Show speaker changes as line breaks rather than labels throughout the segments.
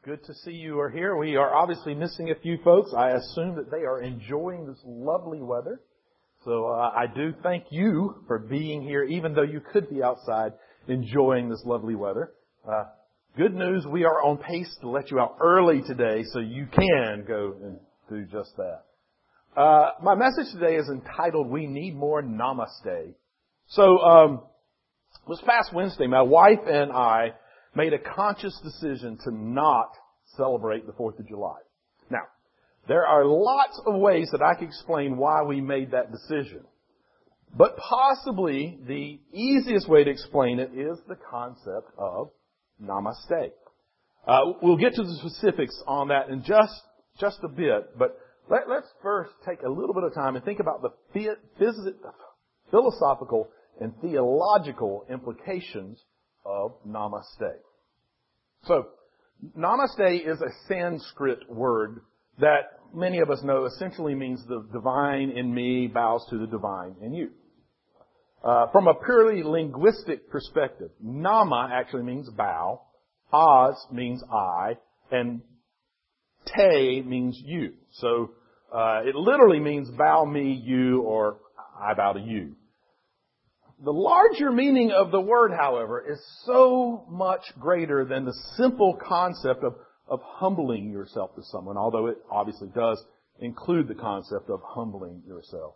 Good to see you are here. We are obviously missing a few folks. I assume that they are enjoying this lovely weather. So I do thank you for being here, even though you could be outside enjoying this lovely weather. Good news, we are on pace to let you out early today, so you can go and do just that. My message today is entitled, We Need More Namaste. So this past Wednesday, my wife and I made a conscious decision to not celebrate the 4th of July. Now, there are lots of ways that I can explain why we made that decision. But possibly the easiest way to explain it is the concept of Namaste. We'll get to the specifics on that in just a bit, but let's first take a little bit of time and think about the philosophical and theological implications of Namaste. So, Namaste is a Sanskrit word that many of us know essentially means the divine in me bows to the divine in you. From a purely linguistic perspective, Nama actually means bow, As means I, and Te means you. So, it literally means bow me, you, or I bow to you. The larger meaning of the word, however, is so much greater than the simple concept of humbling yourself to someone, although it obviously does include the concept of humbling yourself.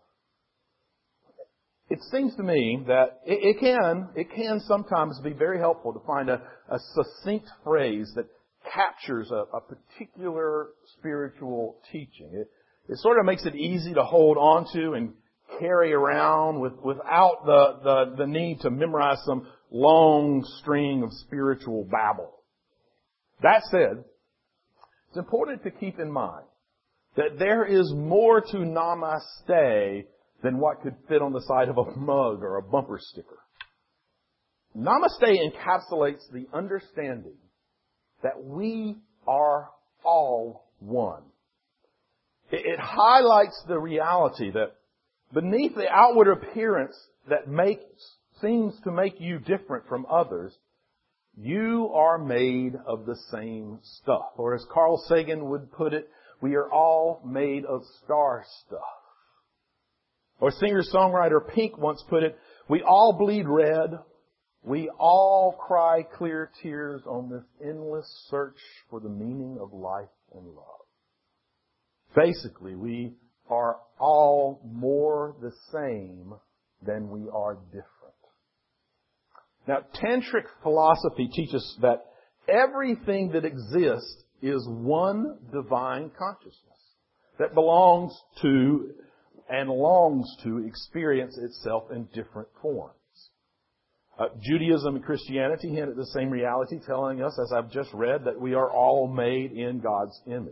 It seems to me that it can sometimes be very helpful to find a succinct phrase that captures a particular spiritual teaching. It sort of makes it easy to hold on to and carry around without the need to memorize some long string of spiritual babble. That said, it's important to keep in mind that there is more to Namaste than what could fit on the side of a mug or a bumper sticker. Namaste encapsulates the understanding that we are all one. It highlights the reality that beneath the outward appearance that seems to make you different from others, you are made of the same stuff. Or as Carl Sagan would put it, we are all made of star stuff. Or singer-songwriter Pink once put it, we all bleed red. We all cry clear tears on this endless search for the meaning of life and love. Basically, we are all more the same than we are different. Now, Tantric philosophy teaches that everything that exists is one divine consciousness that belongs to and longs to experience itself in different forms. Judaism and Christianity hint at the same reality, telling us, as I've just read, that we are all made in God's image.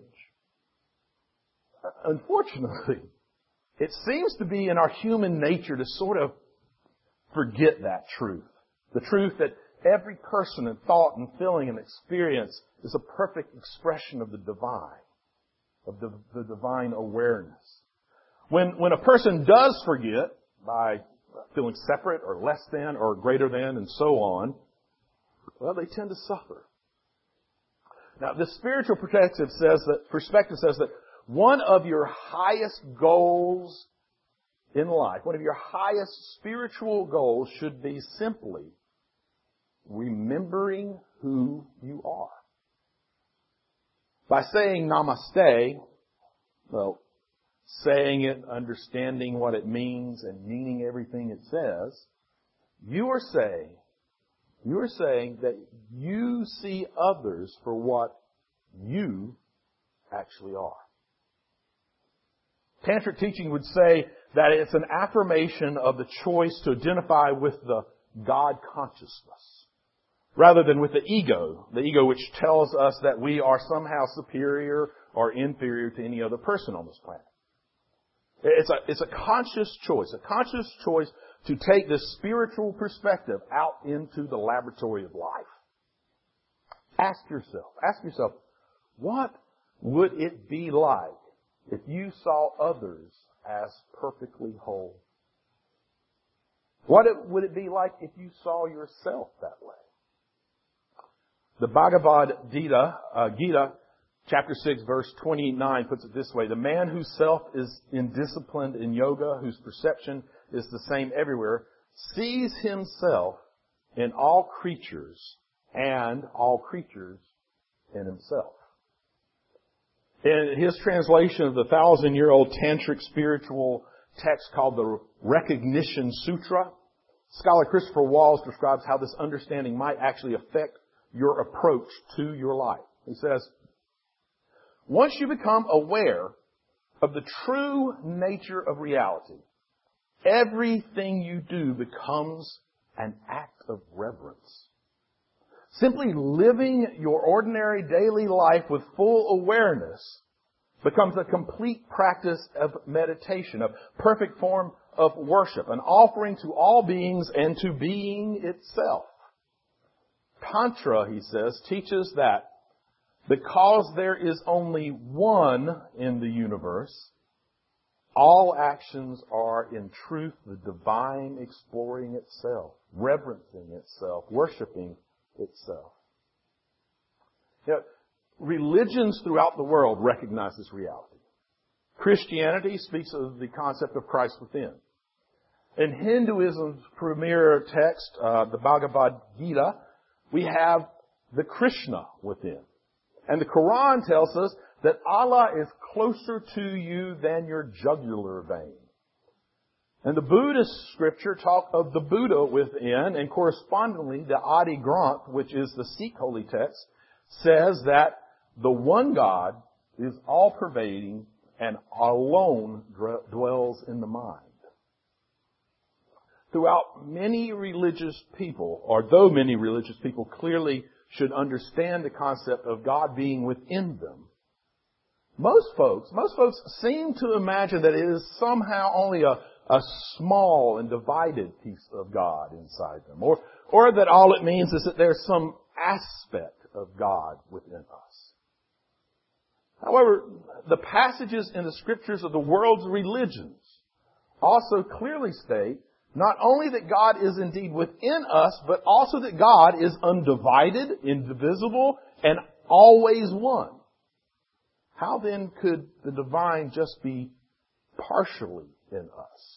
Unfortunately, it seems to be in our human nature to sort of forget that truth. The truth that every person and thought and feeling and experience is a perfect expression of the divine, of the divine awareness. When a person does forget by feeling separate or less than or greater than and so on, well, they tend to suffer. Now, the spiritual perspective says that one of your highest goals in life, one of your highest spiritual goals should be simply remembering who you are. By saying Namaste, well, saying it, understanding what it means, and meaning everything it says, you are saying that you see others for what you actually are. Tantric teaching would say that it's an affirmation of the choice to identify with the God consciousness rather than with the ego which tells us that we are somehow superior or inferior to any other person on this planet. It's a conscious choice to take this spiritual perspective out into the laboratory of life. Ask yourself, what would it be like if you saw others as perfectly whole? What would it be like if you saw yourself that way? The Bhagavad Gita, chapter 6, verse 29 puts it this way. The man whose self is indisciplined in yoga, whose perception is the same everywhere, sees himself in all creatures and all creatures in himself. In his translation of the 1,000-year-old tantric spiritual text called the Recognition Sutra, scholar Christopher Walls describes how this understanding might actually affect your approach to your life. He says, once you become aware of the true nature of reality, everything you do becomes an act of reverence. Simply living your ordinary daily life with full awareness becomes a complete practice of meditation, a perfect form of worship, an offering to all beings and to being itself. Tantra, he says, teaches that because there is only one in the universe, all actions are in truth the divine exploring itself, reverencing itself, worshiping itself. You know, religions throughout the world recognize this reality. Christianity speaks of the concept of Christ within. In Hinduism's premier text, the Bhagavad Gita, we have the Krishna within. And the Quran tells us that Allah is closer to you than your jugular vein. And the Buddhist scripture talk of the Buddha within, and correspondingly the Adi Granth, which is the Sikh holy text, says that the one God is all-pervading and alone dwells in the mind. Throughout many religious people, or though many religious people clearly should understand the concept of God being within them, most folks seem to imagine that it is somehow only a small and divided piece of God inside them. Or that all it means is that there's some aspect of God within us. However, the passages in the scriptures of the world's religions also clearly state not only that God is indeed within us, but also that God is undivided, indivisible, and always one. How then could the divine just be partially in us?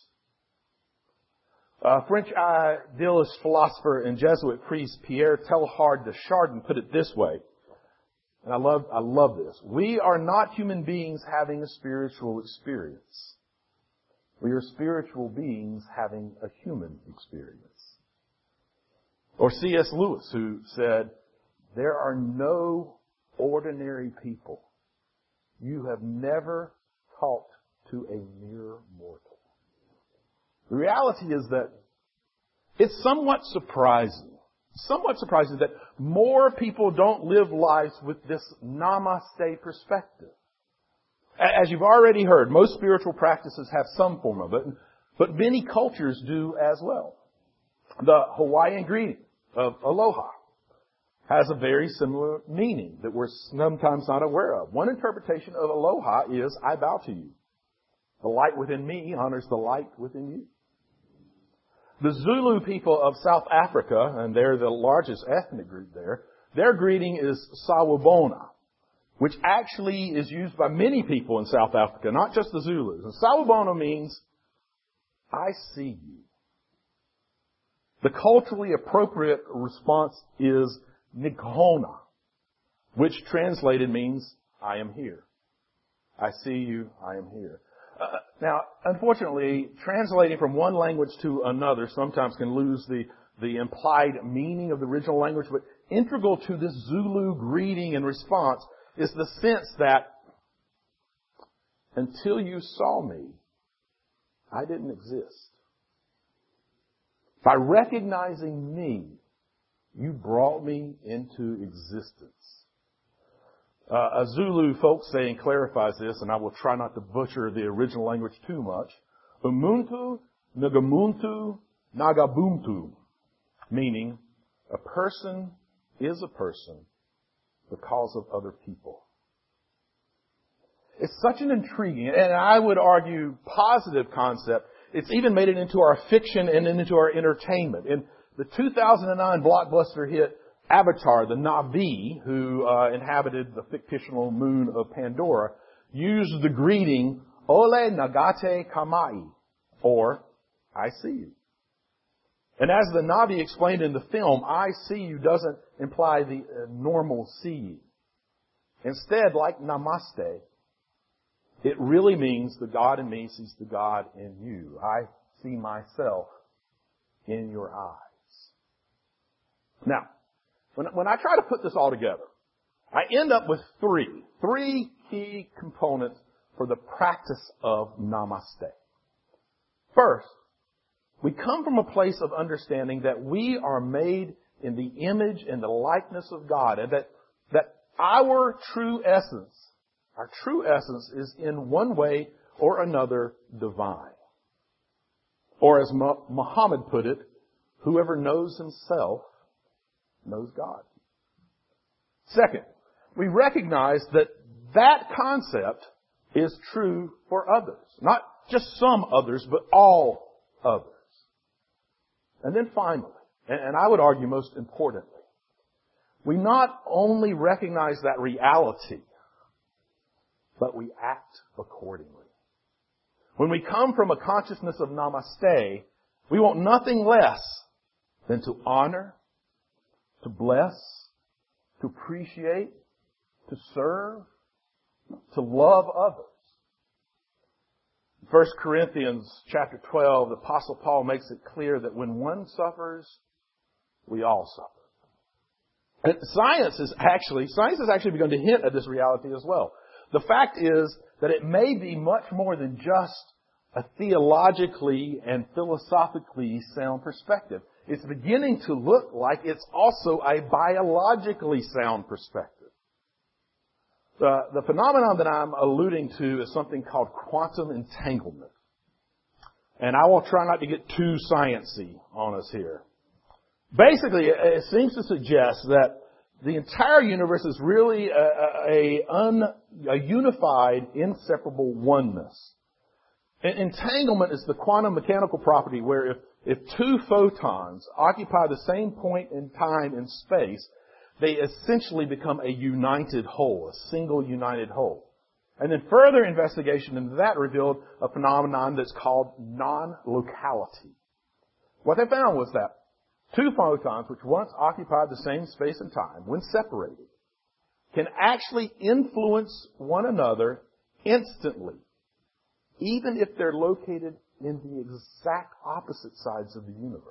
French idealist, philosopher, and Jesuit priest Pierre Teilhard de Chardin put it this way, and I love this. We are not human beings having a spiritual experience. We are spiritual beings having a human experience. Or C.S. Lewis, who said, there are no ordinary people. You have never talked to a mere mortal. The reality is that it's somewhat surprising that more people don't live lives with this namaste perspective. As you've already heard, most spiritual practices have some form of it, but many cultures do as well. The Hawaiian greeting of aloha has a very similar meaning that we're sometimes not aware of. One interpretation of aloha is, I bow to you. The light within me honors the light within you. The Zulu people of South Africa, and they're the largest ethnic group there, their greeting is sawubona, which actually is used by many people in South Africa, not just the Zulus. And sawubona means, I see you. The culturally appropriate response is nikona, which translated means, I am here. I see you, I am here. Now, unfortunately, translating from one language to another sometimes can lose the implied meaning of the original language, but integral to this Zulu greeting and response is the sense that until you saw me, I didn't exist. By recognizing me, you brought me into existence. A Zulu folk saying clarifies this, and I will try not to butcher the original language too much. Umuntu Nagamuntu Nagabuntu, meaning a person is a person because of other people. It's such an intriguing, and I would argue positive concept. It's even made it into our fiction and into our entertainment. In the 2009 blockbuster hit Avatar, the Na'vi, who inhabited the fictional moon of Pandora, used the greeting, Ole Nagate Kamai, or, I see you. And as the Na'vi explained in the film, I see you doesn't imply the normal see you. Instead, like namaste, it really means the God in me sees the God in you. I see myself in your eyes. Now, when I try to put this all together, I end up with three key components for the practice of namaste. First, we come from a place of understanding that we are made in the image and the likeness of God, and that our true essence is in one way or another divine. Or as Muhammad put it, whoever knows himself knows God. Second, we recognize that concept is true for others. Not just some others, but all others. And then finally, and I would argue most importantly, we not only recognize that reality, but we act accordingly. When we come from a consciousness of namaste, we want nothing less than to honor, to bless, to appreciate, to serve, to love others. 1 Corinthians chapter 12, the Apostle Paul makes it clear that when one suffers, we all suffer. And science has actually begun to hint at this reality as well. The fact is that it may be much more than just a theologically and philosophically sound perspective. It's beginning to look like it's also a biologically sound perspective. The phenomenon that I'm alluding to is something called quantum entanglement. And I will try not to get too sciencey on us here. Basically, it seems to suggest that the entire universe is really a unified, inseparable oneness. Entanglement is the quantum mechanical property where if two photons occupy the same point in time and space, they essentially become a united whole, a single united whole. And then further investigation into that revealed a phenomenon that's called non-locality. What they found was that two photons, which once occupied the same space and time, when separated, can actually influence one another instantly, even if they're located in the exact opposite sides of the universe.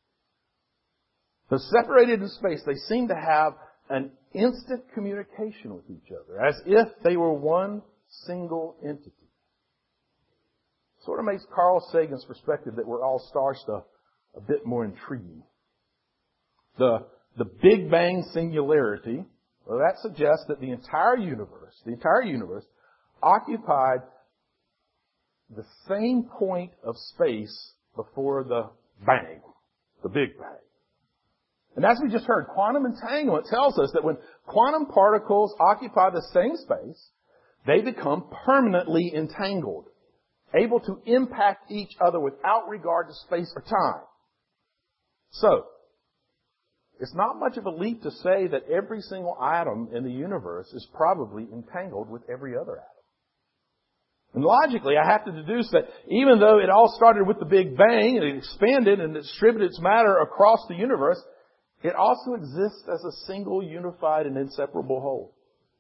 So separated in space, they seem to have an instant communication with each other, as if they were one single entity. Sort of makes Carl Sagan's perspective that we're all star stuff a bit more intriguing. The Big Bang singularity, well, that suggests that the entire universe occupied the same point of space before the bang, the Big Bang. And as we just heard, quantum entanglement tells us that when quantum particles occupy the same space, they become permanently entangled, able to impact each other without regard to space or time. So, it's not much of a leap to say that every single atom in the universe is probably entangled with every other atom. And logically, I have to deduce that even though it all started with the Big Bang and it expanded and distributed its matter across the universe, it also exists as a single, unified, and inseparable whole.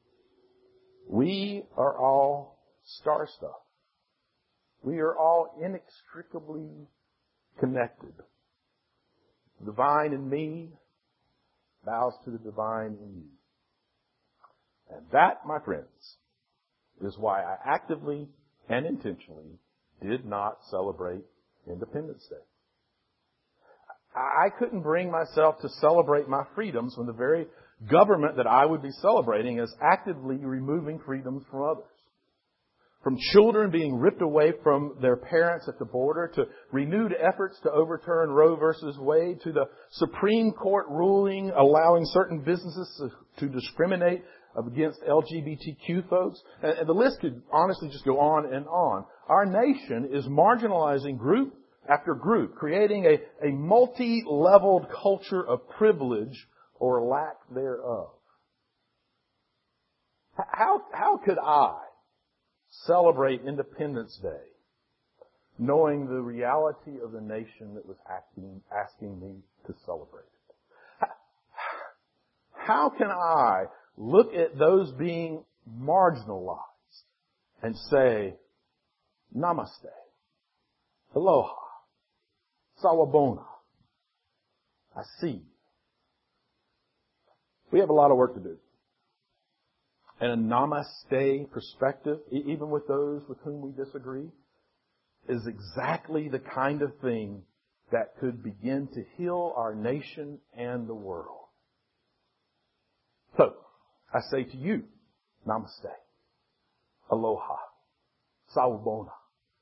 We are all star stuff. We are all inextricably connected. The divine in me bows to the divine in you. And that, my friends, is why I actively and intentionally did not celebrate Independence Day. I couldn't bring myself to celebrate my freedoms when the very government that I would be celebrating is actively removing freedoms from others. From children being ripped away from their parents at the border, to renewed efforts to overturn Roe versus Wade, to the Supreme Court ruling allowing certain businesses to discriminate against LGBTQ folks. And the list could honestly just go on and on. Our nation is marginalizing group after group, creating a multi-leveled culture of privilege or lack thereof. How could I celebrate Independence Day knowing the reality of the nation that was asking me to celebrate it? How can I look at those being marginalized and say, Namaste, Aloha, Sawabona, I see you? We have a lot of work to do. And a namaste perspective, even with those with whom we disagree, is exactly the kind of thing that could begin to heal our nation and the world. So, I say to you, namaste, aloha, sawubona.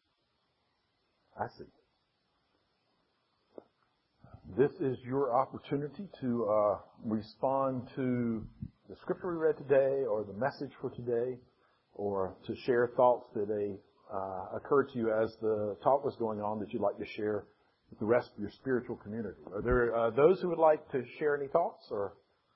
I see. This is your opportunity to respond to the scripture we read today, or the message for today, or to share thoughts that occurred to you as the talk was going on that you'd like to share with the rest of your spiritual community. Are there those who would like to share any thoughts? Or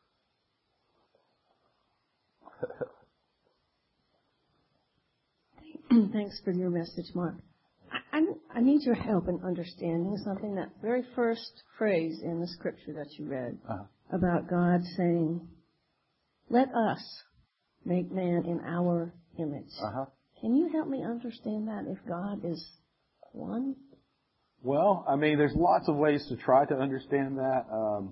Thanks for your message, Mark. I need your help in understanding something, that very first phrase in the scripture that you read about God saying, let us make man in our image. Can you help me understand that, if God is one?
Well, I mean, there's lots of ways to try to understand that.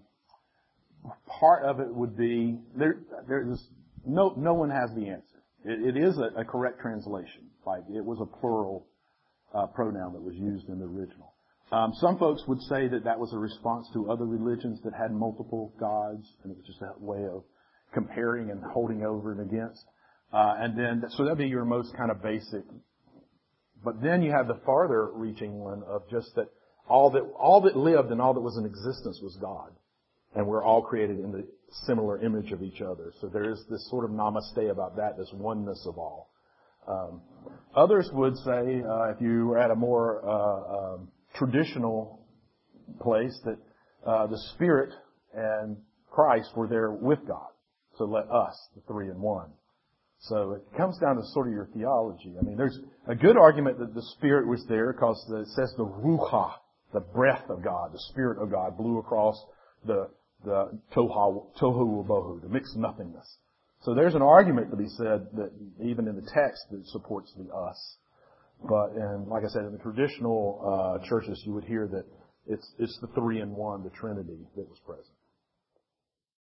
Part of it would be, there's no one has the answer. It is a correct translation. Like, it was a plural pronoun that was used in the original. Some folks would say that was a response to other religions that had multiple gods, and it was just a way of comparing and holding over and against. So that'd be your most kind of basic. But then you have the farther reaching one of just that all that lived and all that was in existence was God. And we're all created in the similar image of each other. So there is this sort of namaste about that, this oneness of all. Others would say, if you were at a more traditional place, that the Spirit and Christ were there with God. So let us, the three in one. So it comes down to sort of your theology. I mean, there's a good argument that the Spirit was there because it says the ruha, the breath of God, the Spirit of God blew across the tohu wabohu, the mixed nothingness. So there's an argument to be said that even in the text that supports the us. But, and like I said, in the traditional churches, you would hear that it's the three in one, the Trinity, that was present.